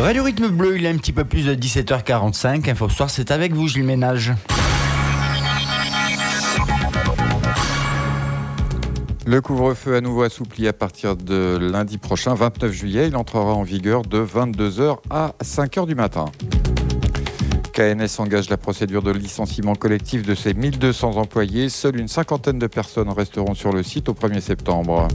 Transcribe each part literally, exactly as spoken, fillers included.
Radio Rythme Bleu, il est un petit peu plus de dix-sept heures quarante-cinq. Info Soir, c'est avec vous, Gilles Ménage. Le couvre-feu à nouveau assoupli à partir de lundi prochain, vingt-neuf juillet. Il entrera en vigueur de vingt-deux heures à cinq heures du matin. K N S engage la procédure de licenciement collectif de ses mille deux cents employés. Seule une cinquantaine de personnes resteront sur le site au premier septembre.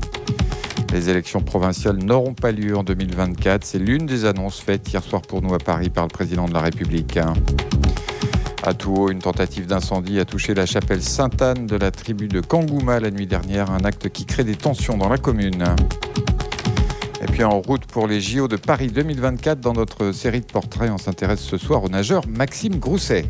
Les élections provinciales n'auront pas lieu en deux mille vingt-quatre. C'est l'une des annonces faites hier soir pour nous à Paris par le président de la République. À Touault, une tentative d'incendie a touché la chapelle Sainte-Anne de la tribu de Kangouma la nuit dernière, un acte qui crée des tensions dans la commune. Et puis en route pour les J O de Paris deux mille vingt-quatre, dans notre série de portraits, on s'intéresse ce soir au nageur Maxime Grousset.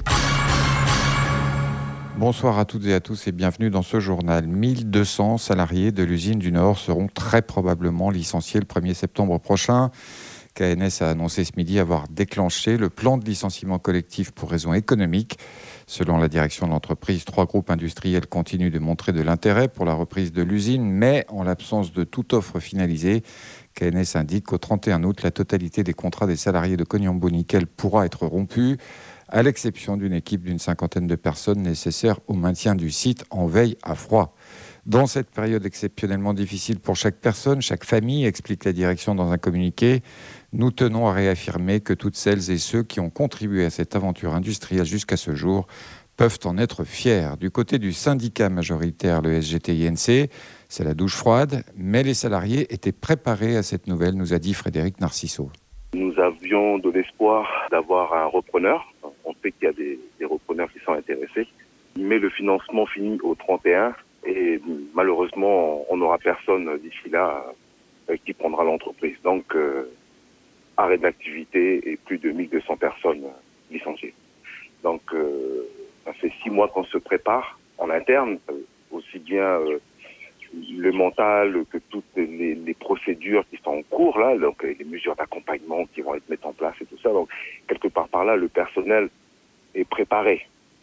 Bonsoir à toutes et à tous et bienvenue dans ce journal. mille deux cents salariés de l'usine du Nord seront très probablement licenciés le premier septembre prochain. K N S a annoncé ce midi avoir déclenché le plan de licenciement collectif pour raisons économiques. Selon la direction de l'entreprise, trois groupes industriels continuent de montrer de l'intérêt pour la reprise de l'usine, mais en l'absence de toute offre finalisée, K N S indique qu'au trente et un août, la totalité des contrats des salariés de Cognambo Nickel pourra être rompue, à l'exception d'une équipe d'une cinquantaine de personnes nécessaires au maintien du site en veille à froid. Dans cette période exceptionnellement difficile pour chaque personne, chaque famille, explique la direction dans un communiqué, nous tenons à réaffirmer que toutes celles et ceux qui ont contribué à cette aventure industrielle jusqu'à ce jour peuvent en être fiers. Du côté du syndicat majoritaire, le S G T I N C, c'est la douche froide, mais les salariés étaient préparés à cette nouvelle, nous a dit Frédéric Narciso. Nous avions de l'espoir d'avoir un repreneur. On sait qu'il y a des, des repreneurs qui sont intéressés, mais le financement finit au trente et un et malheureusement, on n'aura personne d'ici là euh, qui prendra l'entreprise. Donc, euh, arrêt d'activité et plus de mille deux cents personnes licenciées. Donc, euh, ça fait six mois qu'on se prépare en interne, euh, aussi bien euh, le mental que toutes les, les procédures qui sont en cours là, donc les mesures d'accompagnement qui vont être mises en place et tout ça. Donc, quelque part par là, le personnel est préparé.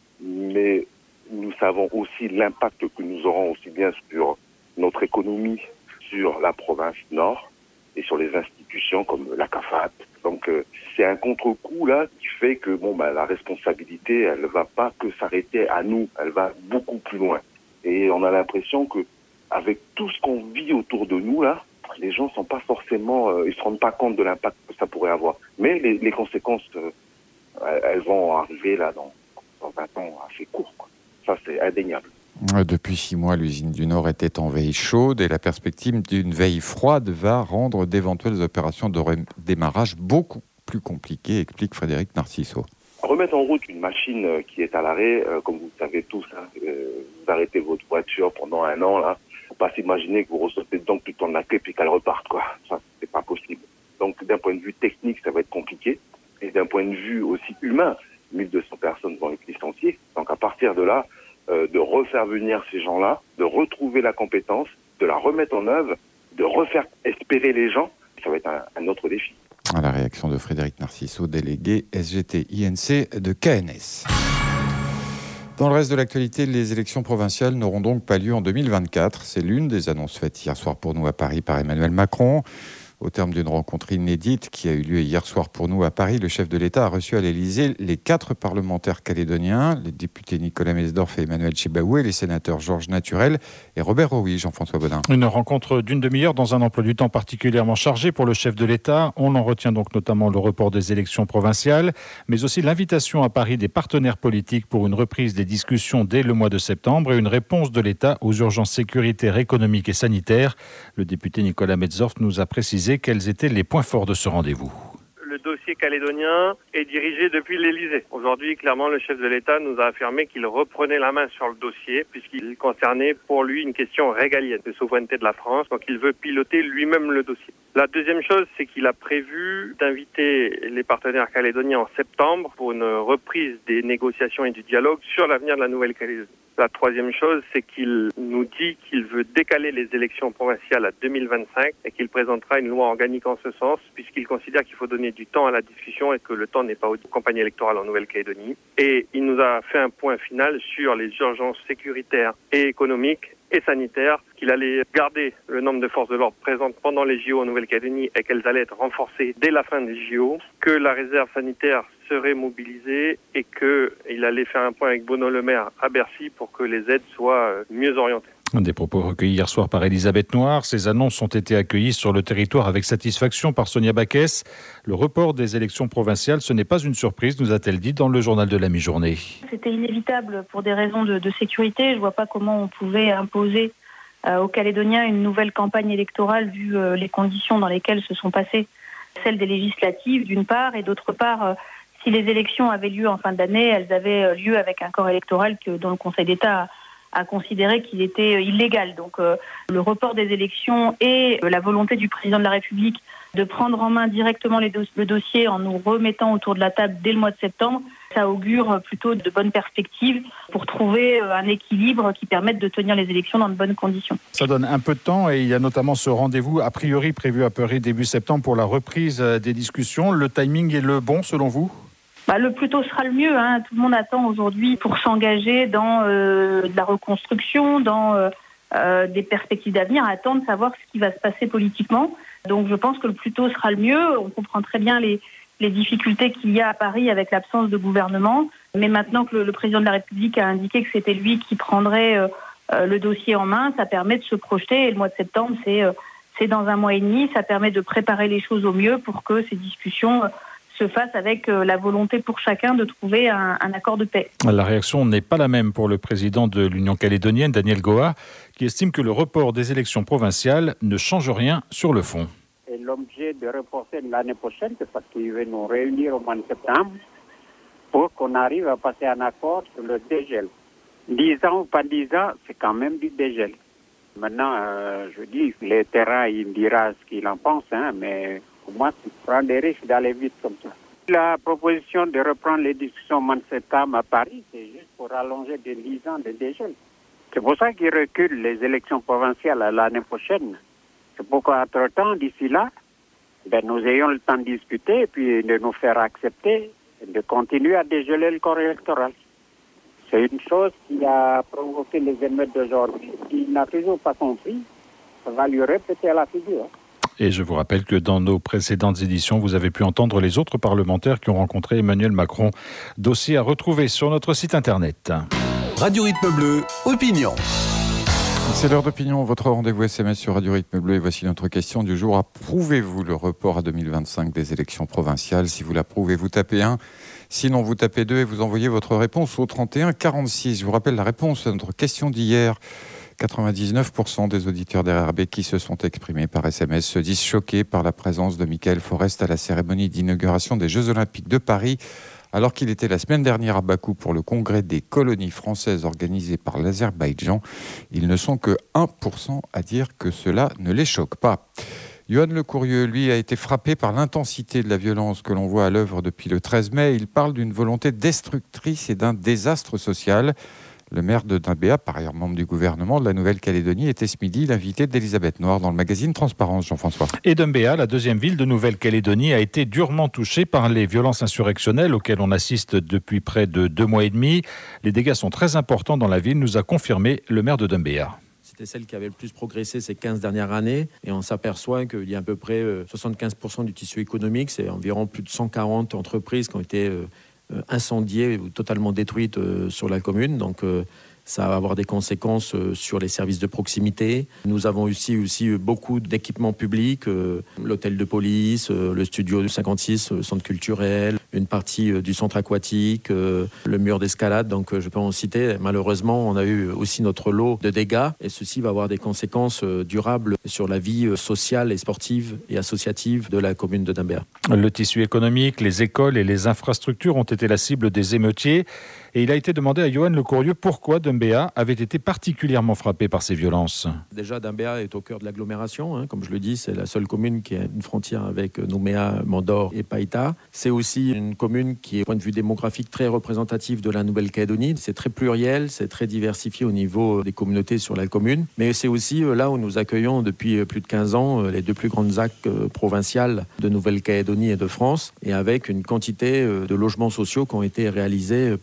Mais nous savons aussi l'impact que nous aurons aussi bien sur notre économie, sur la province Nord et sur les institutions comme la C A F A T. Donc euh, c'est un contre-coup là qui fait que bon bah la responsabilité elle ne va pas que s'arrêter à nous, elle va beaucoup plus loin. Et on a l'impression que avec tout ce qu'on vit autour de nous là, les gens sont pas forcément, euh, ils se rendent pas compte de l'impact que ça pourrait avoir. Mais les, les conséquences, euh, elles vont arriver là dans, dans un temps assez court, quoi. Ça, c'est indéniable. Depuis six mois, l'usine du Nord était en veille chaude et la perspective d'une veille froide va rendre d'éventuelles opérations de démarrage beaucoup plus compliquées, explique Frédéric Narciso. Remettre en route une machine qui est à l'arrêt, euh, comme vous le savez tous, hein, euh, vous arrêtez votre voiture pendant un an, là, faut pas s'imaginer que vous ressautez dedans tout le temps de la clé puis qu'elle reparte, quoi. Ça, c'est pas possible. Donc, d'un point de vue technique, ça va être compliqué. Et d'un point de vue aussi humain, mille deux cents personnes vont être licenciées. Donc, à partir de là, Euh, de refaire venir ces gens-là, de retrouver la compétence, de la remettre en œuvre, de refaire espérer les gens, ça va être un, un autre défi. À la réaction de Frédéric Narciso, délégué S G T I N C de K N S. Dans le reste de l'actualité, les élections provinciales n'auront donc pas lieu en deux mille vingt-quatre. C'est l'une des annonces faites hier soir pour nous à Paris par Emmanuel Macron. Au terme d'une rencontre inédite qui a eu lieu hier soir pour nous à Paris, le chef de l'État a reçu à l'Élysée les quatre parlementaires calédoniens, les députés Nicolas Mesdorf et Emmanuel Tchibaoué, les sénateurs Georges Naturel et Robert Rouy. Jean-François Bodin. Une rencontre d'une demi-heure dans un emploi du temps particulièrement chargé pour le chef de l'État. On en retient donc notamment le report des élections provinciales, mais aussi l'invitation à Paris des partenaires politiques pour une reprise des discussions dès le mois de septembre et une réponse de l'État aux urgences sécuritaires, économiques et sanitaires. Le député Nicolas Mesdorf nous a précisé quels étaient les points forts de ce rendez-vous. Le dossier calédonien est dirigé depuis l'Élysée. Aujourd'hui, clairement, le chef de l'État nous a affirmé qu'il reprenait la main sur le dossier puisqu'il concernait pour lui une question régalienne de souveraineté de la France. Donc, il veut piloter lui-même le dossier. La deuxième chose, c'est qu'il a prévu d'inviter les partenaires calédoniens en septembre pour une reprise des négociations et du dialogue sur l'avenir de la Nouvelle-Calédonie. La troisième chose, c'est qu'il nous dit qu'il veut décaler les élections provinciales à deux mille vingt-cinq et qu'il présentera une loi organique en ce sens, puisqu'il considère qu'il faut donner du temps à la discussion et que le temps n'est pas aux campagnes électorales en Nouvelle-Calédonie. Et il nous a fait un point final sur les urgences sécuritaires et économiques et sanitaire, qu'il allait garder le nombre de forces de l'ordre présentes pendant les J O en Nouvelle-Calédonie et qu'elles allaient être renforcées dès la fin des J O, que la réserve sanitaire serait mobilisée et qu'il allait faire un point avec Bruno Le Maire à Bercy pour que les aides soient mieux orientées. Des propos recueillis hier soir par Elisabeth Noir. Ces annonces ont été accueillies sur le territoire avec satisfaction par Sonia Baquès. Le report des élections provinciales, ce n'est pas une surprise, nous a-t-elle dit dans le journal de la mi-journée. C'était inévitable pour des raisons de, de sécurité. Je ne vois pas comment on pouvait imposer euh, aux Calédoniens une nouvelle campagne électorale vu euh, les conditions dans lesquelles se sont passées celles des législatives d'une part et d'autre part, euh, si les élections avaient lieu en fin d'année, elles avaient lieu avec un corps électoral que, dont le Conseil d'État a a considéré qu'il était illégal. Donc euh, le report des élections et euh, la volonté du président de la République de prendre en main directement les do- le dossier en nous remettant autour de la table dès le mois de septembre, ça augure plutôt de bonnes perspectives pour trouver euh, un équilibre qui permette de tenir les élections dans de bonnes conditions. Ça donne un peu de temps et il y a notamment ce rendez-vous a priori prévu à Paris début septembre pour la reprise des discussions. Le timing est le bon selon vous ? Bah, le plus tôt sera le mieux. Hein. Tout le monde attend aujourd'hui pour s'engager dans euh, de la reconstruction, dans euh, euh, des perspectives d'avenir, attend de savoir ce qui va se passer politiquement. Donc je pense que le plus tôt sera le mieux. On comprend très bien les, les difficultés qu'il y a à Paris avec l'absence de gouvernement. Mais maintenant que le, le président de la République a indiqué que c'était lui qui prendrait euh, euh, le dossier en main, ça permet de se projeter. Et le mois de septembre, c'est, euh, c'est dans un mois et demi. Ça permet de préparer les choses au mieux pour que ces discussions Euh, se fasse avec la volonté pour chacun de trouver un, un accord de paix. La réaction n'est pas la même pour le président de l'Union calédonienne, Daniel Goa, qui estime que le report des élections provinciales ne change rien sur le fond. Et l'objet de reporter l'année prochaine, c'est parce qu'il veut nous réunir au mois de septembre pour qu'on arrive à passer un accord sur le dégel. Dix ans ou pas dix ans, c'est quand même du dégel. Maintenant, euh, je dis, les terrains, il me dira ce qu'il en pense, hein, mais pour moi, c'est prendre des risques d'aller vite comme ça. La proposition de reprendre les discussions au mois de septembre à Paris, c'est juste pour allonger de dix ans de dégel. C'est pour ça qu'ils reculent les élections provinciales à l'année prochaine. C'est pourquoi, entre-temps, d'ici là, ben, nous ayons le temps de discuter et puis de nous faire accepter et de continuer à dégeler le corps électoral. C'est une chose qui a provoqué les émeutes d'aujourd'hui. Il n'a toujours pas compris. Ça va lui répéter à la figure. Et je vous rappelle que dans nos précédentes éditions, vous avez pu entendre les autres parlementaires qui ont rencontré Emmanuel Macron. Dossier à retrouver sur notre site internet. Radio Rythme Bleu, opinion. C'est l'heure d'opinion, votre rendez-vous S M S sur Radio Rythme Bleu. Et voici notre question du jour. Approuvez-vous le report à deux mille vingt-cinq des élections provinciales ? Si vous l'approuvez, vous tapez un. Sinon, vous tapez deux et vous envoyez votre réponse au trente et un quarante-six. Je vous rappelle la réponse à notre question d'hier. quatre-vingt-dix-neuf pour cent des auditeurs d'R R B qui se sont exprimés par S M S se disent choqués par la présence de Michael Forest à la cérémonie d'inauguration des Jeux Olympiques de Paris, alors qu'il était la semaine dernière à Bakou pour le congrès des colonies françaises organisé par l'Azerbaïdjan. Ils ne sont que un pour cent à dire que cela ne les choque pas. Yoann Le Courrieux, lui, a été frappé par l'intensité de la violence que l'on voit à l'œuvre depuis le treize mai. Il parle d'une volonté destructrice et d'un désastre social. Le maire de Doumbéa, par ailleurs membre du gouvernement de la Nouvelle-Calédonie, était ce midi l'invité d'Elisabeth Noir dans le magazine Transparence, Jean-François. Et Doumbéa, la deuxième ville de Nouvelle-Calédonie, a été durement touchée par les violences insurrectionnelles auxquelles on assiste depuis près de deux mois et demi. Les dégâts sont très importants dans la ville, nous a confirmé le maire de Doumbéa. C'était celle qui avait le plus progressé ces quinze dernières années. Et on s'aperçoit qu'il y a à peu près soixante-quinze pour cent du tissu économique. C'est environ plus de cent quarante entreprises qui ont été incendiées ou totalement détruites sur la commune. Donc ça va avoir des conséquences sur les services de proximité. Nous avons aussi, aussi beaucoup d'équipements publics, l'hôtel de police, le studio cinquante-six, le centre culturel, une partie du centre aquatique, le mur d'escalade. Donc je peux en citer. Malheureusement, on a eu aussi notre lot de dégâts et ceci va avoir des conséquences durables sur la vie sociale et sportive et associative de la commune de Doumbéa. Le tissu économique, les écoles et les infrastructures ont été la cible des émeutiers. Et il a été demandé à Yoann Le Courrieux pourquoi Doumbéa avait été particulièrement frappé par ces violences. Déjà, Doumbéa est au cœur de l'agglomération. Hein. Comme je le dis, c'est la seule commune qui a une frontière avec Nouméa, Mandor et Païta. C'est aussi une commune qui est, au point de vue démographique, très représentative de la Nouvelle-Calédonie. C'est très pluriel, c'est très diversifié au niveau des communautés sur la commune. Mais c'est aussi là où nous accueillons depuis plus de quinze ans les deux plus grandes A C provinciales de Nouvelle-Calédonie et de France, et avec une quantité de logements sociaux qui ont été réalisés par les différents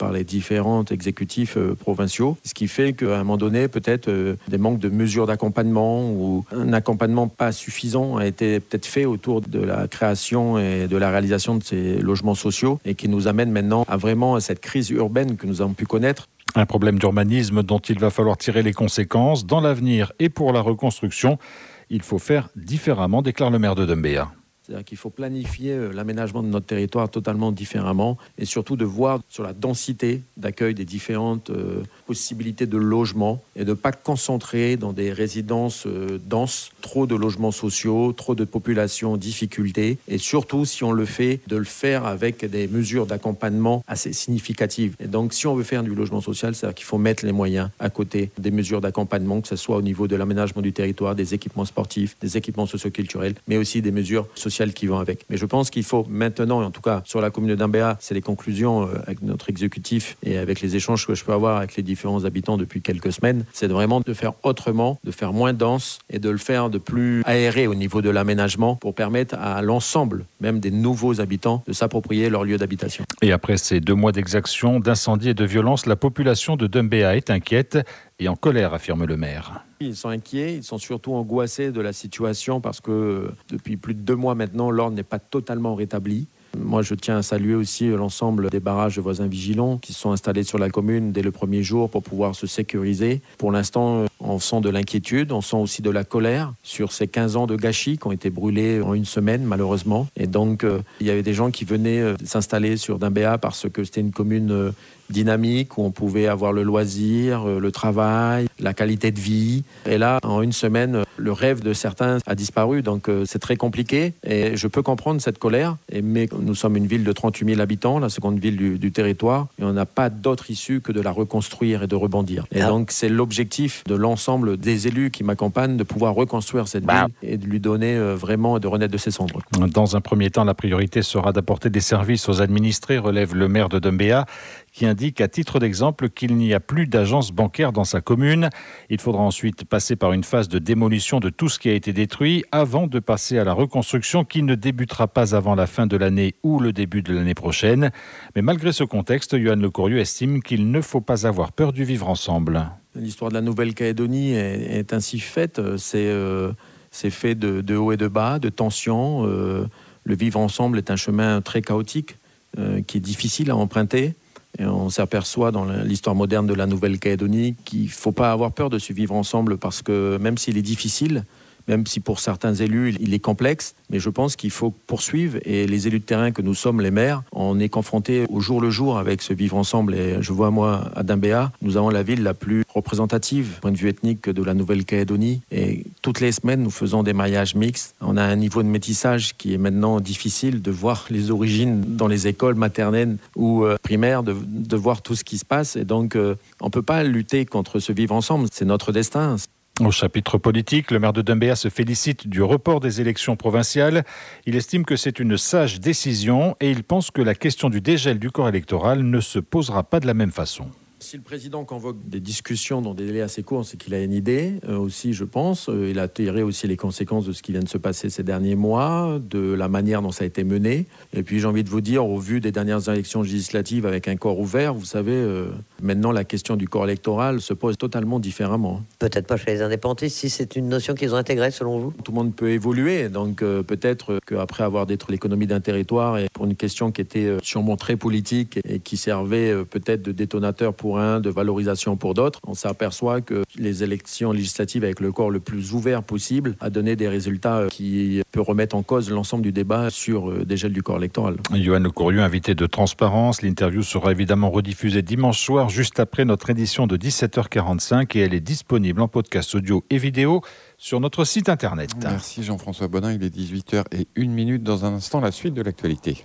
différents exécutifs euh, provinciaux, ce qui fait qu'à un moment donné, peut-être euh, des manques de mesures d'accompagnement ou un accompagnement pas suffisant a été peut-être fait autour de la création et de la réalisation de ces logements sociaux et qui nous amène maintenant à vraiment cette crise urbaine que nous avons pu connaître. Un problème d'urbanisme dont il va falloir tirer les conséquences dans l'avenir et pour la reconstruction. Il faut faire différemment, déclare le maire de Doumbéa. C'est-à-dire qu'il faut planifier l'aménagement de notre territoire totalement différemment et surtout de voir sur la densité d'accueil des différentes euh, possibilités de logement et de ne pas concentrer dans des résidences euh, denses trop de logements sociaux, trop de populations en difficulté et surtout si on le fait, de le faire avec des mesures d'accompagnement assez significatives. Et donc si on veut faire du logement social, c'est-à-dire qu'il faut mettre les moyens à côté des mesures d'accompagnement, que ce soit au niveau de l'aménagement du territoire, des équipements sportifs, des équipements socioculturels, mais aussi des mesures sociales qui vont avec. Mais je pense qu'il faut maintenant, et en tout cas sur la commune de Doumbéa, c'est les conclusions euh, avec notre exécutif et avec les échanges que je peux avoir avec les différents habitants depuis quelques semaines, c'est de vraiment de faire autrement, de faire moins dense et de le faire de plus aéré au niveau de l'aménagement pour permettre à l'ensemble, même des nouveaux habitants, de s'approprier leur lieu d'habitation. Et après ces deux mois d'exactions, d'incendies et de violences, la population de Doumbéa est inquiète et en colère, affirme le maire. Ils sont inquiets, ils sont surtout angoissés de la situation parce que depuis plus de deux mois maintenant, l'ordre n'est pas totalement rétabli. Moi, je tiens à saluer aussi l'ensemble des barrages de voisins vigilants qui sont installés sur la commune dès le premier jour pour pouvoir se sécuriser. Pour l'instant, on sent de l'inquiétude, on sent aussi de la colère sur ces quinze ans de gâchis qui ont été brûlés en une semaine, malheureusement. Et donc, euh, il y avait des gens qui venaient euh, s'installer sur Doumbéa parce que c'était une commune euh, dynamique où on pouvait avoir le loisir, euh, le travail, la qualité de vie. Et là, en une semaine, euh, le rêve de certains a disparu. Donc, euh, c'est très compliqué. Et je peux comprendre cette colère. Et, mais nous sommes une ville de trente-huit mille habitants, la seconde ville du, du territoire. Et on n'a pas d'autre issue que de la reconstruire et de rebondir. Et ah. donc, c'est l'objectif de l'ensemble des élus qui m'accompagnent de pouvoir reconstruire cette bah. ville et de lui donner euh, vraiment de renaître de ses cendres. Dans un premier temps, la priorité sera d'apporter des services aux administrés, relève le maire de Doumbéa, qui indique à titre d'exemple qu'il n'y a plus d'agence bancaire dans sa commune. Il faudra ensuite passer par une phase de démolition de tout ce qui a été détruit avant de passer à la reconstruction qui ne débutera pas avant la fin de l'année ou le début de l'année prochaine. Mais malgré ce contexte, Yoann Lecourrieu estime qu'il ne faut pas avoir peur du vivre ensemble. L'histoire de la Nouvelle-Calédonie est, est ainsi faite. C'est, euh, c'est fait de, de haut et de bas, de tensions. Euh, le vivre ensemble est un chemin très chaotique euh, qui est difficile à emprunter. Et on s'aperçoit dans l'histoire moderne de la Nouvelle-Calédonie qu'il ne faut pas avoir peur de se vivre ensemble parce que même s'il est difficile, même si pour certains élus il est complexe, mais je pense qu'il faut poursuivre et les élus de terrain que nous sommes, les maires, on est confrontés au jour le jour avec ce vivre ensemble et je vois moi à Doumbéa, nous avons la ville la plus représentative point de vue ethnique de la Nouvelle-Calédonie et toutes les semaines nous faisons des mariages mixtes. On a un niveau de métissage qui est maintenant difficile de voir les origines dans les écoles maternelles ou euh, primaires, de, de voir tout ce qui se passe et donc euh, on ne peut pas lutter contre ce vivre ensemble, c'est notre destin. Au chapitre politique, le maire de Doumbéa se félicite du report des élections provinciales. Il estime que c'est une sage décision et il pense que la question du dégel du corps électoral ne se posera pas de la même façon. Si le président convoque des discussions dans des délais assez courts, c'est qu'il a une idée euh, aussi, je pense. Euh, il a tiré aussi les conséquences de ce qui vient de se passer ces derniers mois, de la manière dont ça a été mené. Et puis j'ai envie de vous dire, au vu des dernières élections législatives avec un corps ouvert, vous savez, euh, maintenant la question du corps électoral se pose totalement différemment. Peut-être pas chez les indépendantistes, si c'est une notion qu'ils ont intégrée selon vous. Tout le monde peut évoluer, donc euh, peut-être qu'après avoir détruit l'économie d'un territoire, et pour une question qui était euh, sûrement très politique et, et qui servait euh, peut-être de détonateur pour de valorisation pour d'autres, on s'aperçoit que les élections législatives avec le corps le plus ouvert possible a donné des résultats qui peuvent remettre en cause l'ensemble du débat sur le dégel du corps électoral. Yoann Lecourrieu, invité de Transparence. L'interview sera évidemment rediffusée dimanche soir, juste après notre édition de dix-sept heures quarante-cinq et elle est disponible en podcast audio et vidéo sur notre site internet. Merci Jean-François Bodin, il est dix-huit heures zéro une minute. Dans un instant, la suite de l'actualité.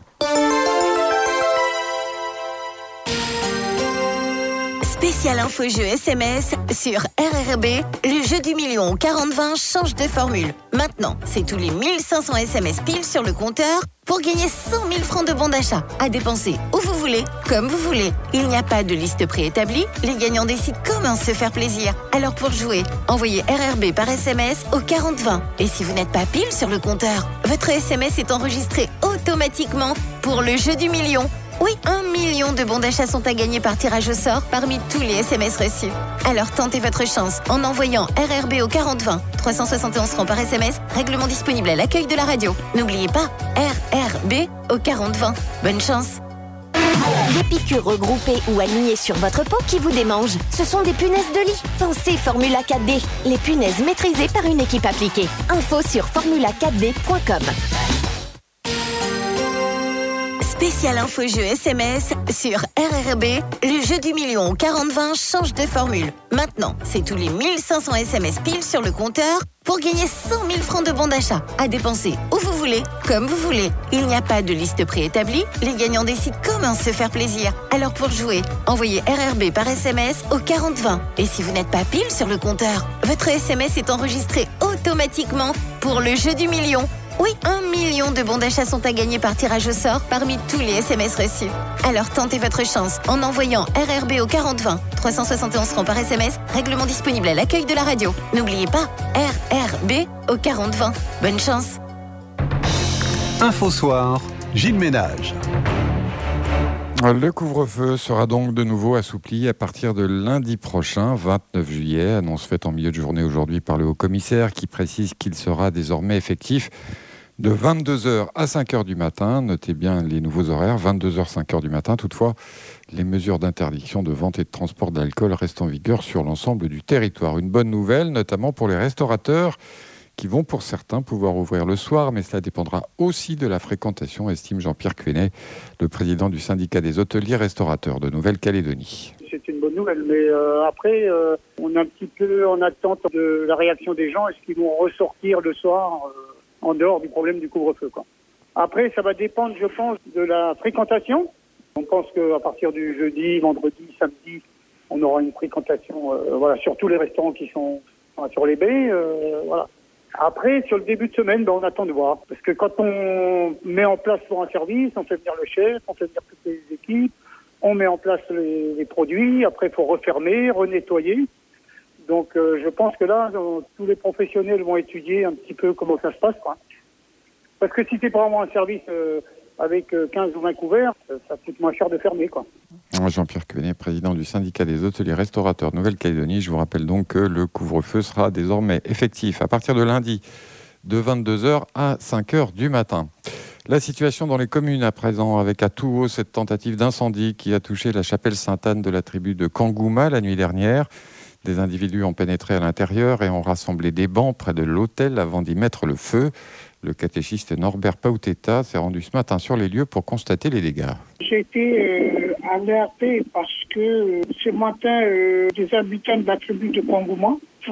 Spécial info-jeu S M S sur R R B, le jeu du million quarante vingt change de formule. Maintenant, c'est tous les mille cinq cents S M S pile sur le compteur pour gagner cent mille francs de bons d'achat à dépenser où vous voulez, comme vous voulez. Il n'y a pas de liste préétablie, les gagnants décident comment se faire plaisir. Alors pour jouer, envoyez R R B par S M S au quarante vingt. Et si vous n'êtes pas pile sur le compteur, votre S M S est enregistré automatiquement pour le jeu du million. Oui, un million de bons d'achat sont à gagner par tirage au sort parmi tous les S M S reçus. Alors tentez votre chance en envoyant R R B au quarante vingt. trois cent soixante et onze francs par S M S, règlement disponible à l'accueil de la radio. N'oubliez pas, R R B au quarante vingt. Bonne chance. Des piqûres regroupées ou alignées sur votre peau qui vous démangent. Ce sont des punaises de lit. Pensez Formula quatre D. Les punaises maîtrisées par une équipe appliquée. Info sur formula quatre d point com. Spécial info jeu S M S sur R R B, le jeu du million quarante vingt change de formule. Maintenant, c'est tous les mille cinq cents S M S pile sur le compteur pour gagner cent mille francs de bons d'achat à dépenser où vous voulez, comme vous voulez. Il n'y a pas de liste préétablie, les gagnants décident comment se faire plaisir. Alors pour jouer, envoyez R R B par S M S au quarante vingt. Et si vous n'êtes pas pile sur le compteur, votre S M S est enregistré automatiquement pour le jeu du million. Oui, un million de bons d'achat sont à gagner par tirage au sort parmi tous les S M S reçus. Alors tentez votre chance en envoyant R R B au quarante vingt. trois cent soixante et onze francs par S M S, règlement disponible à l'accueil de la radio. N'oubliez pas, R R B au quarante vingt. Bonne chance. Info Soir, Gilles Ménage. Le couvre-feu sera donc de nouveau assoupli à partir de lundi prochain, vingt-neuf juillet. Annonce faite en milieu de journée aujourd'hui par le haut-commissaire qui précise qu'il sera désormais effectif de vingt-deux heures à cinq heures du matin. Notez bien les nouveaux horaires, vingt-deux heures, cinq heures du matin. Toutefois, les mesures d'interdiction de vente et de transport d'alcool restent en vigueur sur l'ensemble du territoire. Une bonne nouvelle, notamment pour les restaurateurs qui vont pour certains pouvoir ouvrir le soir, mais cela dépendra aussi de la fréquentation, estime Jean-Pierre Cuenet, le président du syndicat des hôteliers restaurateurs de Nouvelle-Calédonie. C'est une bonne nouvelle, mais euh, après, euh, on est un petit peu en attente de la réaction des gens. Est-ce qu'ils vont ressortir le soir euh, en dehors du problème du couvre-feu, quoi. Après, ça va dépendre, je pense, de la fréquentation. On pense qu'à partir du jeudi, vendredi, samedi, on aura une fréquentation euh, voilà, sur tous les restaurants qui sont enfin, sur les baies. Euh, voilà. Après, sur le début de semaine, ben, on attend de voir. Parce que quand on met en place pour un service, on fait venir le chef, on fait venir toutes les équipes, on met en place les, les produits, après il faut refermer, renettoyer. Donc euh, je pense que là, euh, tous les professionnels vont étudier un petit peu comment ça se passe, quoi. Parce que si c'est vraiment un service euh, avec euh, quinze ou vingt couverts, ça coûte moins cher de fermer, quoi. Jean-Pierre Cuenet, président du syndicat des hôteliers restaurateurs de Nouvelle-Calédonie. Je vous rappelle donc que le couvre-feu sera désormais effectif à partir de lundi de vingt-deux heures à cinq heures du matin. La situation dans les communes à présent, avec à Touhaut cette tentative d'incendie qui a touché la chapelle Sainte-Anne de la tribu de Kangouma la nuit dernière. Des individus ont pénétré à l'intérieur et ont rassemblé des bancs près de l'autel avant d'y mettre le feu. Le catéchiste Norbert Pauteta s'est rendu ce matin sur les lieux pour constater les dégâts. J'ai été euh, alerté parce que euh, ce matin, euh, des habitants de la tribu de Kangouma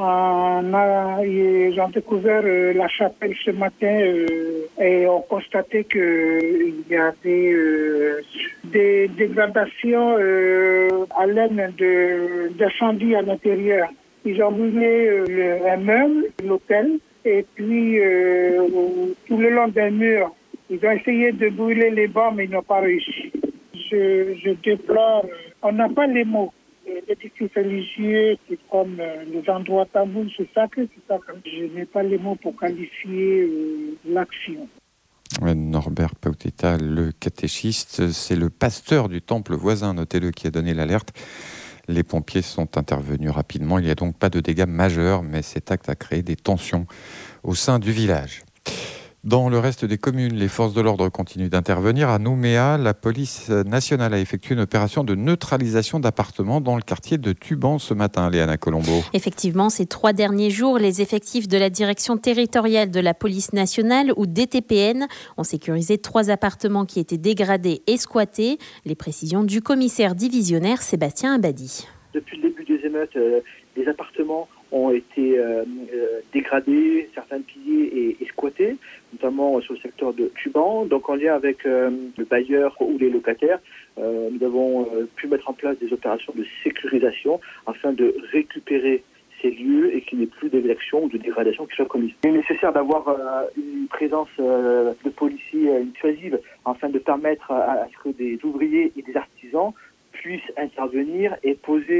euh, ils ont découvert euh, la chapelle ce matin euh, et ont constaté qu'il y avait euh, des dégradations euh, à l'aide de, d'incendie à l'intérieur. Ils ont brûlé euh, le, un meuble, l'hôtel, et puis euh, tout le long d'un mur, ils ont essayé de brûler les bancs, mais ils n'ont pas réussi. Je, je déplore, on n'a pas les mots. L'édifice religieux, c'est comme euh, les endroits tabous, c'est sacré, c'est sacré. Je n'ai pas les mots pour qualifier euh, l'action. Norbert Pauteta, le catéchiste, c'est le pasteur du temple voisin, notez-le, qui a donné l'alerte. Les pompiers sont intervenus rapidement. Il n'y a donc pas de dégâts majeurs, mais cet acte a créé des tensions au sein du village. Dans le reste des communes, les forces de l'ordre continuent d'intervenir. À Nouméa, la police nationale a effectué une opération de neutralisation d'appartements dans le quartier de Tuban ce matin, Léana Colombo. Effectivement, ces trois derniers jours, les effectifs de la direction territoriale de la police nationale, ou D T P N, ont sécurisé trois appartements qui étaient dégradés et squattés. Les précisions du commissaire divisionnaire Sébastien Abadi. Depuis le début des émeutes, euh, les appartements ont été euh, euh, dégradés, certains pillés et, et squattés, notamment sur le secteur de Tuban. Donc en lien avec euh, le bailleur ou les locataires, euh, nous avons euh, pu mettre en place des opérations de sécurisation afin de récupérer ces lieux et qu'il n'y ait plus d'exactions ou de dégradations qui soient commises. Il est nécessaire d'avoir euh, une présence euh, de policiers euh, dissuasive afin de permettre à, à ce que des ouvriers et des artisans puissent intervenir et poser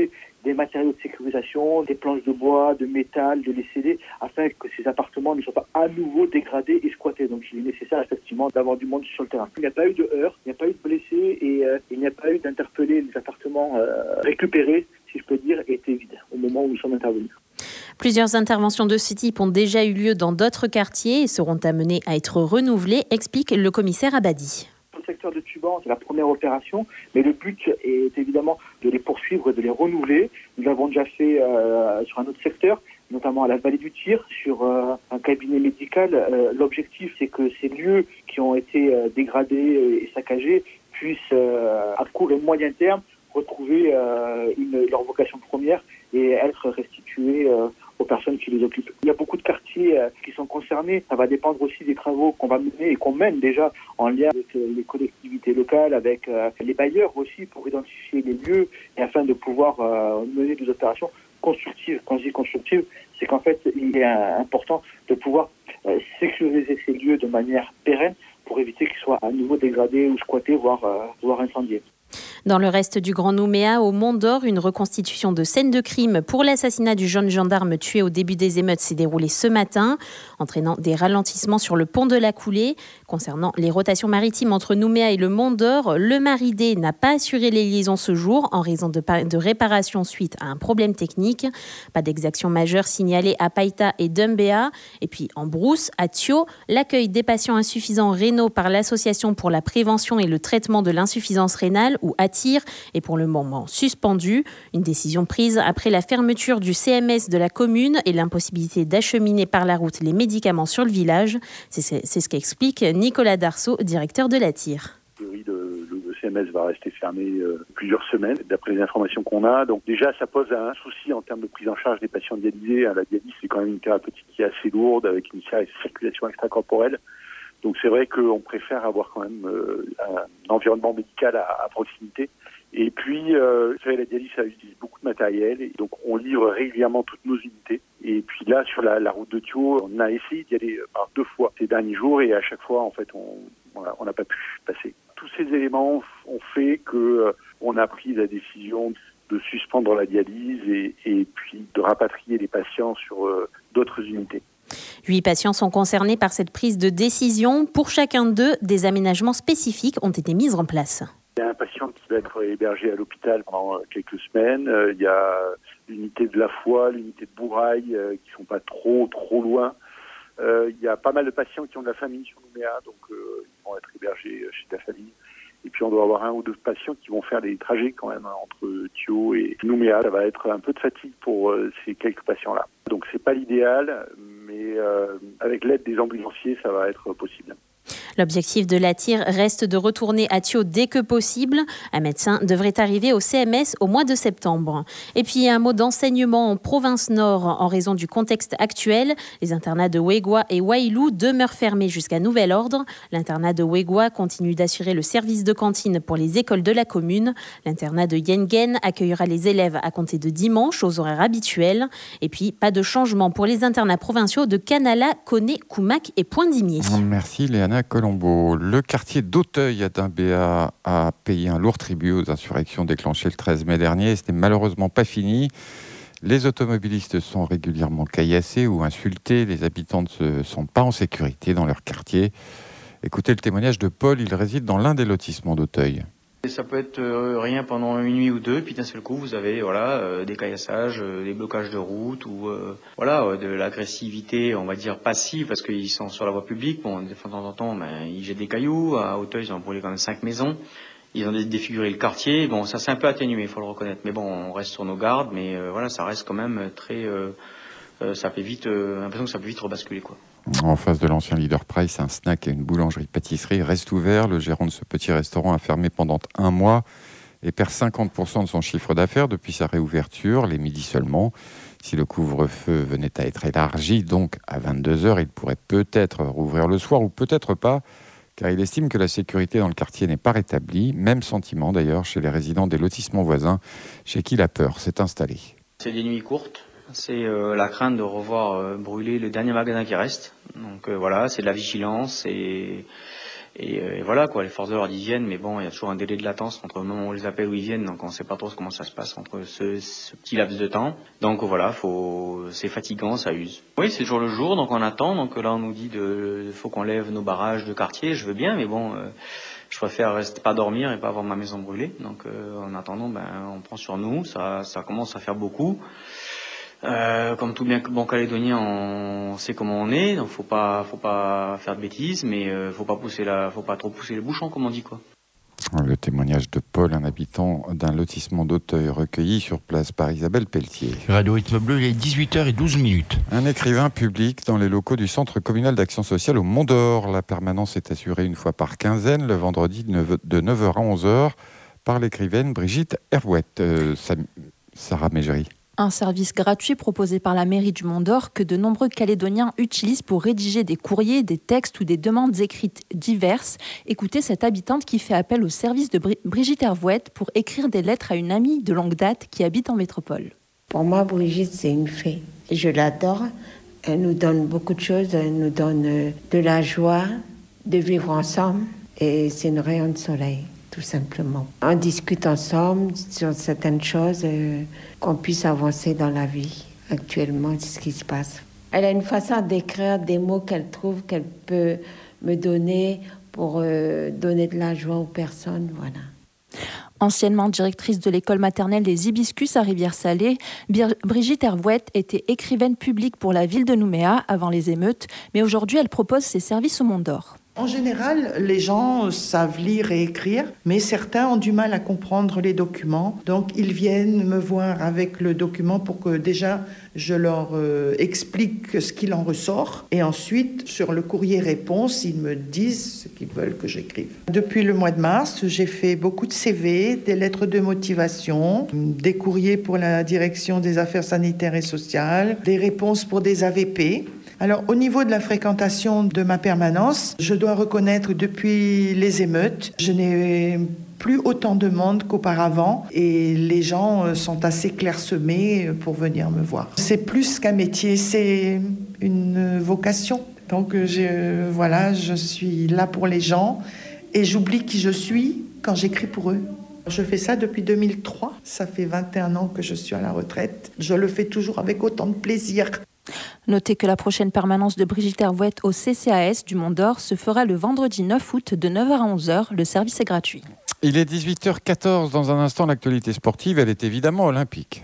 des matériaux de sécurisation, des planches de bois, de métal, de les sceller, afin que ces appartements ne soient pas à nouveau dégradés et squattés. Donc il est nécessaire effectivement d'avoir du monde sur le terrain. Il n'y a pas eu de heurts, il n'y a pas eu de blessés et euh, il n'y a pas eu d'interpeller. Les appartements euh, récupérés, si je peux dire, étaient vides au moment où nous sommes intervenus. Plusieurs interventions de ce type ont déjà eu lieu dans d'autres quartiers et seront amenées à être renouvelées, explique le commissaire Abadi. Dans le secteur de Tuban, c'est la première opération, mais le but est évidemment de les poursuivre et de les renouveler. Nous l'avons déjà fait euh, sur un autre secteur, notamment à la vallée du Tir, sur euh, un cabinet médical. Euh, l'objectif, c'est que ces lieux qui ont été euh, dégradés et saccagés puissent, euh, à court et moyen terme, retrouver euh, une, leur vocation première et être restitués euh, aux personnes qui les occupent. Il y a beaucoup de quartiers euh, qui sont concernés. Ça va dépendre aussi des travaux qu'on va mener et qu'on mène déjà en lien avec euh, les collectivités locales, avec euh, les bailleurs aussi pour identifier les lieux et afin de pouvoir euh, mener des opérations constructives. Quand je dis constructives, c'est qu'en fait, il est euh, important de pouvoir euh, sécuriser ces lieux de manière pérenne pour éviter qu'ils soient à nouveau dégradés ou squattés, voire, euh, voire incendiés. Dans le reste du Grand Nouméa, au Mont d'Or, une reconstitution de scène de crime pour l'assassinat du jeune gendarme tué au début des émeutes s'est déroulée ce matin, entraînant des ralentissements sur le pont de la Coulée. Concernant les rotations maritimes entre Nouméa et le Mont d'Or, le Maridé n'a pas assuré les liaisons ce jour en raison de, de réparations suite à un problème technique. Pas d'exaction majeure signalée à Païta et Dumbéa. Et puis en brousse, à Thio, l'accueil des patients insuffisants rénaux par l'Association pour la prévention et le traitement de l'insuffisance rénale, ou A T I R, est pour le moment suspendu. Une décision prise après la fermeture du C M S de la commune et l'impossibilité d'acheminer par la route les médicaments sur le village. C'est, c'est, c'est ce qu'explique Nicolas Darceau, directeur de l'A T I R. Le, le, le C M S va rester fermé euh, plusieurs semaines, d'après les informations qu'on a. Donc déjà, ça pose un souci en termes de prise en charge des patients dialysés. La dialyse, c'est quand même une thérapeutique qui est assez lourde, avec une circulation extracorporelle. Donc c'est vrai qu'on préfère avoir quand même euh, un environnement médical à, à proximité. Et puis, euh, vous savez, la dialyse, ça utilise beaucoup de matériel. Et donc on livre régulièrement toutes nos unités. Et puis là, sur la, la route de Thio, on a essayé d'y aller par deux fois ces derniers jours. Et à chaque fois, en fait, on voilà, on n'a pas pu passer. Tous ces éléments ont fait que euh, on a pris la décision de suspendre la dialyse et, et puis de rapatrier les patients sur euh, d'autres unités. Huit patients sont concernés par cette prise de décision. Pour chacun d'eux, des aménagements spécifiques ont été mis en place. Il y a un patient qui va être hébergé à l'hôpital pendant quelques semaines. Il y a l'unité de la Foi, l'unité de Bourail, qui ne sont pas trop, trop loin. Il y a pas mal de patients qui ont de la famille sur Nouméa, donc ils vont être hébergés chez la famille. Et puis on doit avoir un ou deux patients qui vont faire des trajets quand même entre Thio et Nouméa. Ça va être un peu de fatigue pour ces quelques patients-là. Donc c'est pas l'idéal, mais euh, avec l'aide des ambulanciers, ça va être possible. L'objectif de l'A T I R reste de retourner à Thio dès que possible. Un médecin devrait arriver au C M S au mois de septembre. Et puis un mot d'enseignement en province nord en raison du contexte actuel. Les internats de Wegwa et Wailou demeurent fermés jusqu'à nouvel ordre. L'internat de Wegwa continue d'assurer le service de cantine pour les écoles de la commune. L'internat de Yengen accueillera les élèves à compter de dimanche aux horaires habituels. Et puis pas de changement pour les internats provinciaux de Canala, Koné, Koumak et Pointe-d'Imier. Merci Léana Colombo. Le quartier d'Auteuil à Dumbéa a payé un lourd tribut aux insurrections déclenchées le treize mai dernier. Ce n'est malheureusement pas fini. Les automobilistes sont régulièrement caillassés ou insultés. Les habitants ne se sentent pas en sécurité dans leur quartier. Écoutez le témoignage de Paul, il réside dans l'un des lotissements d'Auteuil. Ça peut être euh, rien pendant une nuit ou deux, puis d'un seul coup vous avez voilà euh, des caillassages, euh, des blocages de route ou euh, voilà euh, de l'agressivité, on va dire passive parce qu'ils sont sur la voie publique. Bon, de temps en temps, ben, ils jettent des cailloux. À Auteuil, ils ont brûlé quand même cinq maisons. Ils ont défiguré le quartier. Bon, ça c'est un peu atténué, il faut le reconnaître. Mais bon, on reste sur nos gardes, mais euh, voilà, ça reste quand même très. Euh, euh, ça peut vite, euh, l'impression que ça peut vite rebasculer quoi. En face de l'ancien Leader Price, un snack et une boulangerie-pâtisserie restent ouverts. Le gérant de ce petit restaurant a fermé pendant un mois et perd cinquante pour cent de son chiffre d'affaires depuis sa réouverture, les midis seulement. Si le couvre-feu venait à être élargi, donc à vingt-deux heures, il pourrait peut-être rouvrir le soir ou peut-être pas, car il estime que la sécurité dans le quartier n'est pas rétablie. Même sentiment d'ailleurs chez les résidents des lotissements voisins, chez qui la peur s'est installée. C'est des nuits courtes. C'est euh, la crainte de revoir euh, brûler le dernier magasin qui reste. Donc euh, voilà, c'est de la vigilance et, Et, euh, et voilà quoi, les forces de l'ordre ils viennent, mais bon, il y a toujours un délai de latence entre le moment où on les appelle où ils viennent, donc on ne sait pas trop comment ça se passe entre ce, ce petit laps de temps. Donc voilà, faut, c'est fatigant, ça use. Oui, c'est jour le jour, donc on attend. Donc là, on nous dit de, faut qu'on lève nos barrages de quartier. Je veux bien, mais bon, euh, je préfère rester pas dormir et pas avoir ma maison brûlée. Donc euh, en attendant, ben on prend sur nous. Ça, ça commence à faire beaucoup. Euh, comme tout bien bon Calédonien, on sait comment on est, donc faut pas, faut pas faire de bêtises, mais euh, faut pas pousser la, faut pas trop pousser les bouchons, comme on dit quoi. Le témoignage de Paul, un habitant d'un lotissement d'Auteuil, recueilli sur place par Isabelle Pelletier. Radio Rythme Bleu, il est dix-huit heures douze minutes. Un écrivain public dans les locaux du Centre communal d'action sociale au Mont d'Or. La permanence est assurée une fois par quinzaine, le vendredi de neuf heures à onze heures, par l'écrivaine Brigitte Hervouette. Euh, Sarah Mégéry. Un service gratuit proposé par la mairie du Mont d'Or que de nombreux Calédoniens utilisent pour rédiger des courriers, des textes ou des demandes écrites diverses. Écoutez cette habitante qui fait appel au service de Bri- Brigitte Hervouette pour écrire des lettres à une amie de longue date qui habite en métropole. Pour moi, Brigitte, c'est une fée. Je l'adore. Elle nous donne beaucoup de choses. Elle nous donne de la joie de vivre ensemble. Et c'est une rayon de soleil, tout simplement. On discute ensemble sur certaines choses, euh, qu'on puisse avancer dans la vie. Actuellement, c'est ce qui se passe. Elle a une façon d'écrire des mots qu'elle trouve qu'elle peut me donner pour euh, donner de la joie aux personnes, voilà. Anciennement directrice de l'école maternelle des Hibiscus à Rivière-Salée, Bir- Brigitte Hervouette était écrivaine publique pour la ville de Nouméa avant les émeutes, mais aujourd'hui elle propose ses services au Mont d'Or. En général, les gens savent lire et écrire, mais certains ont du mal à comprendre les documents. Donc, ils viennent me voir avec le document pour que déjà je leur euh, explique ce qu'il en ressort. Et ensuite, sur le courrier-réponse, ils me disent ce qu'ils veulent que j'écrive. Depuis le mois de mars, j'ai fait beaucoup de C V, des lettres de motivation, des courriers pour la direction des affaires sanitaires et sociales, des réponses pour des A V P. Alors, au niveau de la fréquentation de ma permanence, je dois reconnaître depuis les émeutes, je n'ai plus autant de monde qu'auparavant et les gens sont assez clairsemés pour venir me voir. C'est plus qu'un métier, c'est une vocation. Donc, je, voilà, je suis là pour les gens et j'oublie qui je suis quand j'écris pour eux. Je fais ça depuis deux mille trois, ça fait vingt et un ans que je suis à la retraite. Je le fais toujours avec autant de plaisir. Notez que la prochaine permanence de Brigitte Hervouette au C C A S du Mont d'Or se fera le vendredi neuf août de neuf heures à onze heures. Le service est gratuit. Il est dix-huit heures quatorze. Dans un instant, l'actualité sportive, elle est évidemment olympique.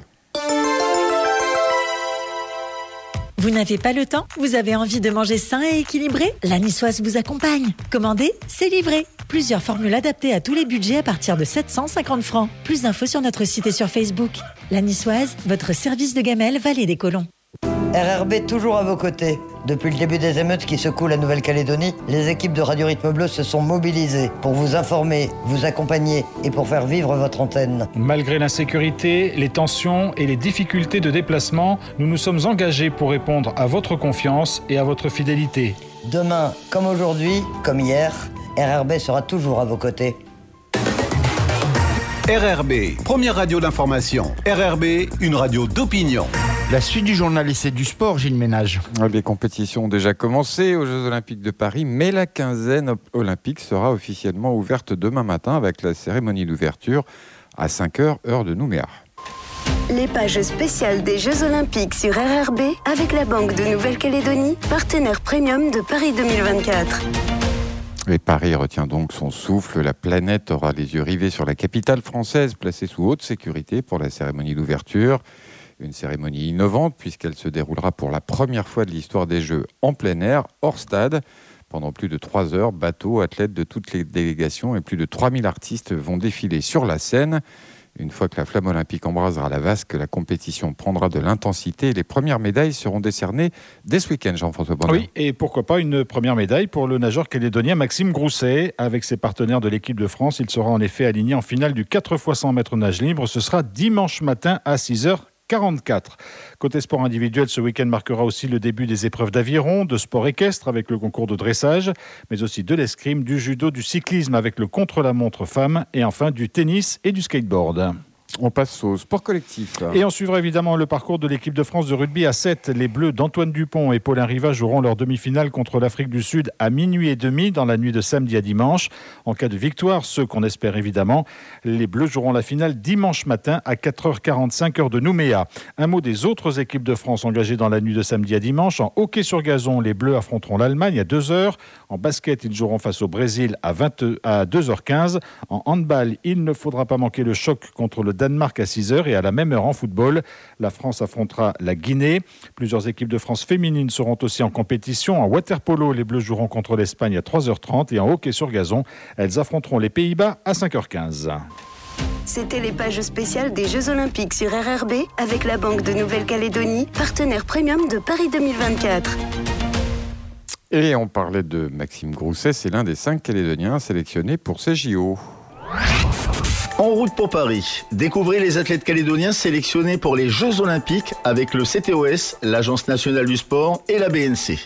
Vous n'avez pas le temps? Vous avez envie de manger sain et équilibré? La Niçoise vous accompagne. Commandez, c'est livré. Plusieurs formules adaptées à tous les budgets à partir de sept cent cinquante francs. Plus d'infos sur notre site et sur Facebook. La Niçoise, votre service de gamelle Vallée des Colons. R R B toujours à vos côtés. Depuis le début des émeutes qui secouent la Nouvelle-Calédonie, les équipes de Radio Rythme Bleu se sont mobilisées pour vous informer, vous accompagner et pour faire vivre votre antenne. Malgré l'insécurité, les tensions et les difficultés de déplacement, nous nous sommes engagés pour répondre à votre confiance et à votre fidélité. Demain, comme aujourd'hui, comme hier, R R B sera toujours à vos côtés. R R B, première radio d'information. R R B, une radio d'opinion. La suite du journal et c'est du sport, Gilles Ménage. Les compétitions ont déjà commencé aux Jeux Olympiques de Paris, mais la quinzaine olympique sera officiellement ouverte demain matin avec la cérémonie d'ouverture à cinq heures, heure de Nouméa. Les pages spéciales des Jeux Olympiques sur R R B avec la Banque de Nouvelle-Calédonie, partenaire premium de Paris deux mille vingt-quatre. Et Paris retient donc son souffle. La planète aura les yeux rivés sur la capitale française, placée sous haute sécurité pour la cérémonie d'ouverture. Une cérémonie innovante puisqu'elle se déroulera pour la première fois de l'histoire des Jeux en plein air, hors stade. Pendant plus de trois heures, bateaux, athlètes de toutes les délégations et plus de trois mille artistes vont défiler sur la scène. Une fois que la flamme olympique embrasera la vasque, la compétition prendra de l'intensité et les premières médailles seront décernées dès ce week-end, Jean-François Bonnet. Oui, et pourquoi pas une première médaille pour le nageur calédonien Maxime Grousset. Avec ses partenaires de l'équipe de France, il sera en effet aligné en finale du quatre fois cent mètres nage libre. Ce sera dimanche matin à six heures quarante-quatre. Côté sport individuel, ce week-end marquera aussi le début des épreuves d'aviron, de sport équestre avec le concours de dressage, mais aussi de l'escrime, du judo, du cyclisme avec le contre-la-montre femme et enfin du tennis et du skateboard. On passe au sport collectif. Et on suivra évidemment le parcours de l'équipe de France de rugby à sept. Les Bleus d'Antoine Dupont et Paulin Riva joueront leur demi-finale contre l'Afrique du Sud à minuit et demi dans la nuit de samedi à dimanche. En cas de victoire, ce qu'on espère évidemment, les Bleus joueront la finale dimanche matin à quatre heures quarante-cinq heure de Nouméa. Un mot des autres équipes de France engagées dans la nuit de samedi à dimanche. En hockey sur gazon, les Bleus affronteront l'Allemagne à deux heures. En basket, ils joueront face au Brésil à, vingt, à deux heures quinze. En handball, il ne faudra pas manquer le choc contre le Danemark à six heures et à la même heure en football, la France affrontera la Guinée. Plusieurs équipes de France féminines seront aussi en compétition. En water-polo, les Bleus joueront contre l'Espagne à trois heures trente et en hockey sur gazon, elles affronteront les Pays-Bas à cinq heures quinze. C'était les pages spéciales des Jeux Olympiques sur R R B avec la Banque de Nouvelle-Calédonie, partenaire premium de Paris deux mille vingt-quatre. Et on parlait de Maxime Grousset, c'est l'un des cinq Calédoniens sélectionnés pour ces J O. En route pour Paris, découvrez les athlètes calédoniens sélectionnés pour les Jeux Olympiques avec le C T O S, l'Agence nationale du sport et la B N C.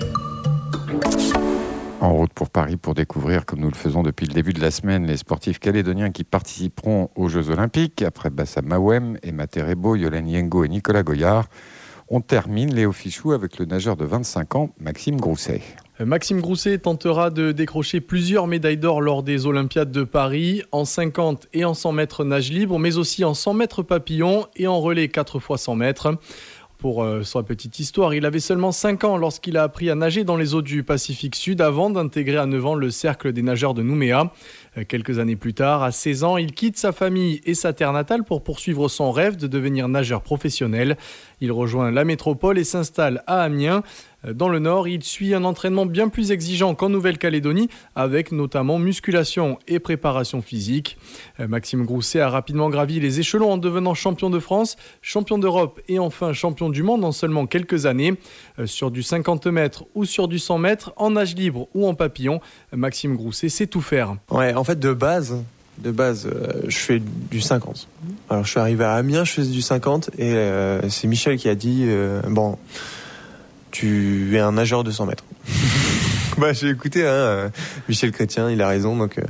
En route pour Paris pour découvrir, comme nous le faisons depuis le début de la semaine, les sportifs calédoniens qui participeront aux Jeux Olympiques. Après Bassam Mawem, Emma Terebo, Yolène Yengo et Nicolas Goyard, on termine Léo Fichou avec le nageur de vingt-cinq ans, Maxime Grousset. Maxime Grousset tentera de décrocher plusieurs médailles d'or lors des Olympiades de Paris, en cinquante et en cent mètres nage libre, mais aussi en cent mètres papillon et en relais quatre fois cent mètres. Pour euh, sa petite histoire, il avait seulement cinq ans lorsqu'il a appris à nager dans les eaux du Pacifique Sud avant d'intégrer à neuf ans le cercle des nageurs de Nouméa. Euh, quelques années plus tard, à seize ans, il quitte sa famille et sa terre natale pour poursuivre son rêve de devenir nageur professionnel. Il rejoint la métropole et s'installe à Amiens. Dans le Nord, il suit un entraînement bien plus exigeant qu'en Nouvelle-Calédonie, avec notamment musculation et préparation physique. Maxime Grousset a rapidement gravi les échelons en devenant champion de France, champion d'Europe et enfin champion du monde en seulement quelques années. Sur du cinquante mètres ou sur du cent mètres, en nage libre ou en papillon, Maxime Grousset sait tout faire. Ouais, en fait, de base... De base, euh, je fais du cinquante. Alors, je suis arrivé à Amiens, je faisais du cinquante et euh, c'est Michel qui a dit euh, bon, tu es un nageur de cent mètres. Bah, j'ai écouté hein, euh, Michel Chrétien, il a raison. Donc, euh,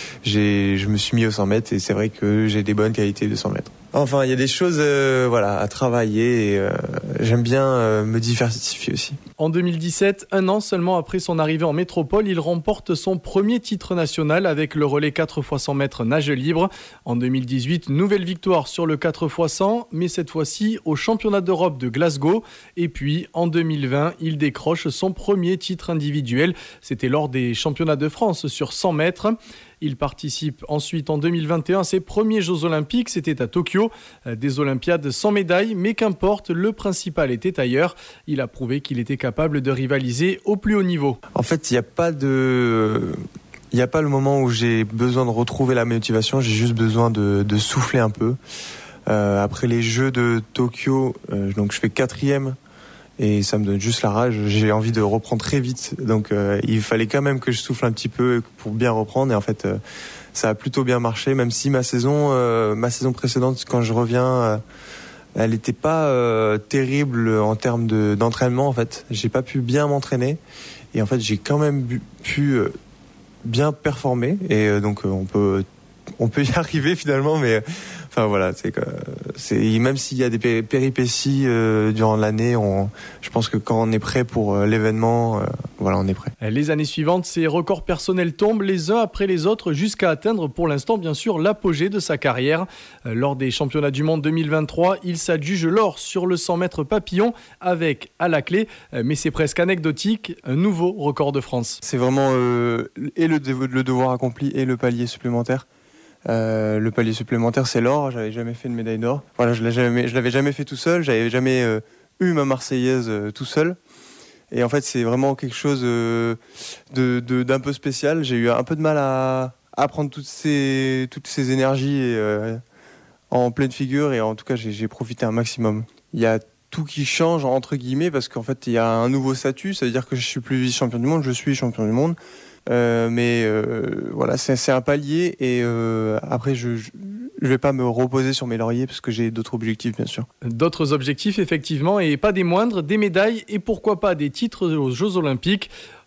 j'ai, je me suis mis au cent mètres et c'est vrai que j'ai des bonnes qualités de cent mètres. Enfin, il y a des choses euh, voilà, à travailler et euh, j'aime bien euh, me diversifier aussi. En deux mille dix-sept, un an seulement après son arrivée en métropole, il remporte son premier titre national avec le relais quatre fois cent mètres nage libre. En deux mille dix-huit, nouvelle victoire sur le quatre fois cent, mais cette fois-ci au championnat d'Europe de Glasgow. Et puis, en deux mille vingt, il décroche son premier titre individuel. C'était lors des championnats de France sur cent mètres. Il participe ensuite en deux mille vingt et un à ses premiers Jeux Olympiques, c'était à Tokyo, des Olympiades sans médaille, mais qu'importe, le principal était ailleurs. Il a prouvé qu'il était capable de rivaliser au plus haut niveau. En fait, il n'y a pas de... Il n'y a pas le moment où j'ai besoin de retrouver la motivation, j'ai juste besoin de, de souffler un peu. Euh, après les Jeux de Tokyo, euh, donc je fais quatrième. Et ça me donne juste la rage, j'ai envie de reprendre très vite, donc euh, il fallait quand même que je souffle un petit peu pour bien reprendre, et en fait euh, ça a plutôt bien marché, même si ma saison, euh, ma saison précédente, quand je reviens, euh, elle n'était pas euh, terrible en termes de, d'entraînement, en fait, j'ai pas pu bien m'entraîner, et en fait j'ai quand même bu, pu euh, bien performer, et euh, donc euh, on peut, on peut y arriver finalement, mais... Enfin voilà, c'est que c'est même s'il y a des péripéties euh, durant l'année, on, je pense que quand on est prêt pour euh, l'événement, euh, voilà, on est prêt. Les années suivantes, ses records personnels tombent les uns après les autres jusqu'à atteindre pour l'instant bien sûr l'apogée de sa carrière. Euh, lors des championnats du monde deux mille vingt-trois, il s'adjuge l'or sur le cent mètres papillon avec à la clé, euh, mais c'est presque anecdotique, un nouveau record de France. C'est vraiment euh, et le, le devoir accompli et le palier supplémentaire. Euh, le palier supplémentaire, c'est l'or. J'avais jamais fait une médaille d'or. Voilà, je l'avais jamais, je l'avais jamais fait tout seul. J'avais jamais euh, eu ma Marseillaise euh, tout seul. Et en fait, c'est vraiment quelque chose euh, de, de, d'un peu spécial. J'ai eu un peu de mal à, à prendre toutes ces, toutes ces énergies et, euh, en pleine figure. Et en tout cas, j'ai, j'ai profité un maximum. Il y a tout qui change entre guillemets parce qu'en fait, il y a un nouveau statut. Ça veut dire que je suis plus vice-champion du monde. Je suis champion du monde. Euh, mais euh, voilà, c'est, c'est un palier et euh, après je, je je vais pas me reposer sur mes lauriers parce que j'ai d'autres objectifs bien sûr. D'autres objectifs effectivement et pas des moindres, des médailles et pourquoi pas des titres aux Jeux Olympiques.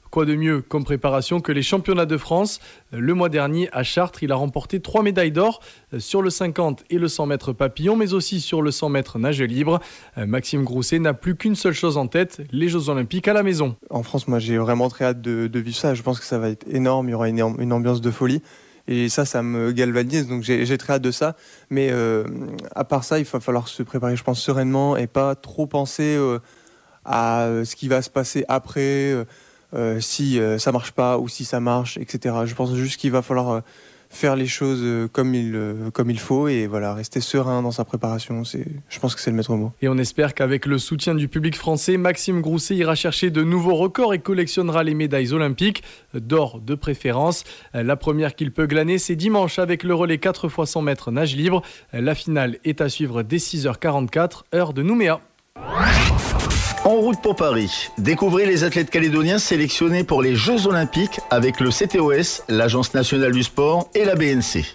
Quoi de mieux comme préparation que les championnats de France ? Le mois dernier, à Chartres, il a remporté trois médailles d'or sur le cinquante et le cent mètres papillon, mais aussi sur le cent mètres nage libre. Maxime Grousset n'a plus qu'une seule chose en tête, les Jeux Olympiques à la maison. En France, moi j'ai vraiment très hâte de, de vivre ça. Je pense que ça va être énorme, il y aura une, une ambiance de folie. Et ça, ça me galvanise, donc j'ai, j'ai très hâte de ça. Mais euh, à part ça, il va falloir se préparer, je pense, sereinement et pas trop penser euh, à ce qui va se passer après, euh, euh, si euh, ça marche pas ou si ça marche, et cetera. Je pense juste qu'il va falloir euh, faire les choses euh, comme il euh, comme il faut et voilà, rester serein dans sa préparation. C'est, je pense que c'est le maître mot. Et on espère qu'avec le soutien du public français, Maxime Grousset ira chercher de nouveaux records et collectionnera les médailles olympiques, d'or de préférence. La première qu'il peut glaner, c'est dimanche avec le relais quatre fois cent mètres nage libre. La finale est à suivre dès six heures quarante-quatre, heure de Nouméa. En route pour Paris, découvrez les athlètes calédoniens sélectionnés pour les Jeux Olympiques avec le C T O S, l'Agence nationale du sport et la B N C.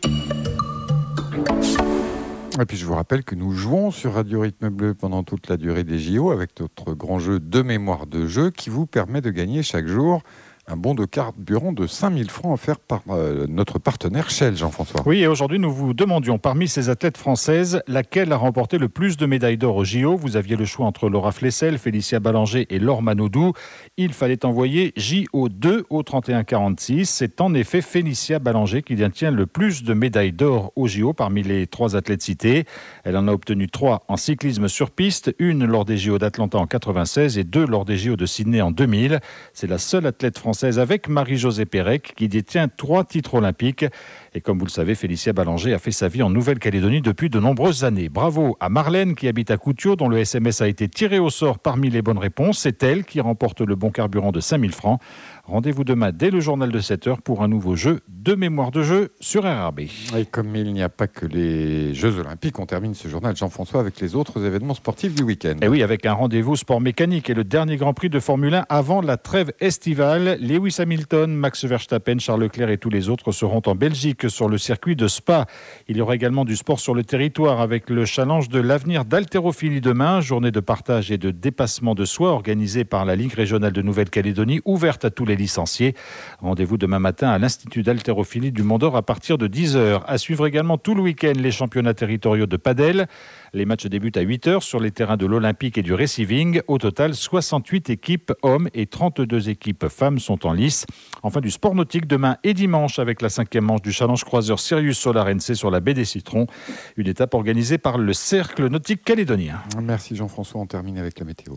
Et puis je vous rappelle que nous jouons sur Radio Rythme Bleu pendant toute la durée des J O avec notre grand jeu de mémoire de jeu qui vous permet de gagner chaque jour un bon de carburant de cinq mille francs offert par euh, notre partenaire Shell, Jean-François. Oui, et aujourd'hui, nous vous demandions, parmi ces athlètes françaises, laquelle a remporté le plus de médailles d'or aux J O. Vous aviez le choix entre Laura Flessel, Félicia Ballanger et Laure Manodou. Il fallait envoyer J O deux au trente et un quarante-six. C'est en effet Félicia Ballanger qui détient le plus de médailles d'or aux J O parmi les trois athlètes cités. Elle en a obtenu trois en cyclisme sur piste, une lors des J O d'Atlanta en quatre-vingt-seize et deux lors des J O de Sydney en deux mille. C'est la seule athlète française avec Marie-Josée Pérec qui détient trois titres olympiques. Et comme vous le savez, Félicia Ballanger a fait sa vie en Nouvelle-Calédonie depuis de nombreuses années. Bravo à Marlène qui habite à Coutiot, dont le S M S a été tiré au sort parmi les bonnes réponses. C'est elle qui remporte le bon carburant de cinq mille francs. Rendez-vous demain dès le journal de sept heures pour un nouveau jeu de mémoire de jeu sur R R B. Et comme il n'y a pas que les Jeux Olympiques, on termine ce journal, Jean-François, avec les autres événements sportifs du week-end. Et oui, avec un rendez-vous sport mécanique et le dernier Grand Prix de Formule un avant la trêve estivale. Lewis Hamilton, Max Verstappen, Charles Leclerc et tous les autres seront en Belgique sur le circuit de Spa. Il y aura également du sport sur le territoire avec le challenge de l'avenir d'haltérophilie demain, journée de partage et de dépassement de soi organisée par la Ligue régionale de Nouvelle-Calédonie, ouverte à tous les licenciés. Rendez-vous demain matin à l'Institut d'haltérophilie du Mont-d'Or à partir de dix heures. À suivre également tout le week-end les championnats territoriaux de padel. Les matchs débutent à huit heures sur les terrains de l'Olympique et du Receiving. Au total, soixante-huit équipes hommes et trente-deux équipes femmes sont en lice. Enfin, du sport nautique demain et dimanche avec la cinquième manche du challenge croiseur Sirius Solar N C sur la baie des Citrons. Une étape organisée par le Cercle nautique calédonien. Merci Jean-François, on termine avec la météo.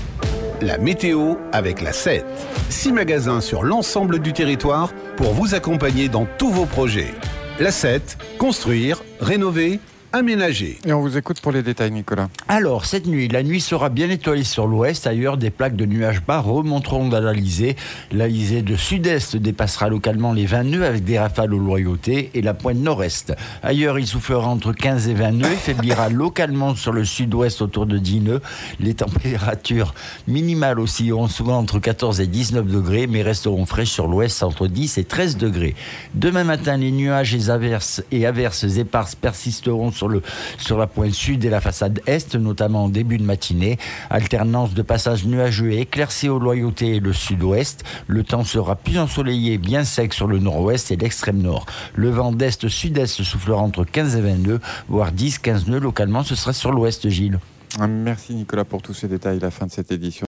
La météo avec la sept. Six magasins sur l'ensemble du territoire pour vous accompagner dans tous vos projets. La sept, construire, rénover, aménager. Et on vous écoute pour les détails, Nicolas. Alors, cette nuit, la nuit sera bien étoilée sur l'ouest. Ailleurs, des plaques de nuages bas remonteront dans l'Alizé. L'Alizé de sud-est dépassera localement les vingt nœuds avec des rafales aux loyautés et la pointe nord-est. Ailleurs, il soufflera entre quinze et vingt nœuds et faiblira localement sur le sud-ouest autour de dix nœuds. Les températures minimales oscilleront souvent entre quatorze et dix-neuf degrés, mais resteront fraîches sur l'ouest entre dix et treize degrés. Demain matin, les nuages et averses, et averses éparses persisteront sur, le, sur la pointe sud et la façade est, notamment en début de matinée. Alternance de passages nuageux et éclaircis aux loyautés et le sud-ouest. Le temps sera plus ensoleillé, bien sec sur le nord-ouest et l'extrême nord. Le vent d'est-sud-est soufflera entre quinze et vingt nœuds, voire dix à quinze nœuds localement. Ce sera sur l'ouest, Gilles. Merci Nicolas pour tous ces détails. La fin de cette édition.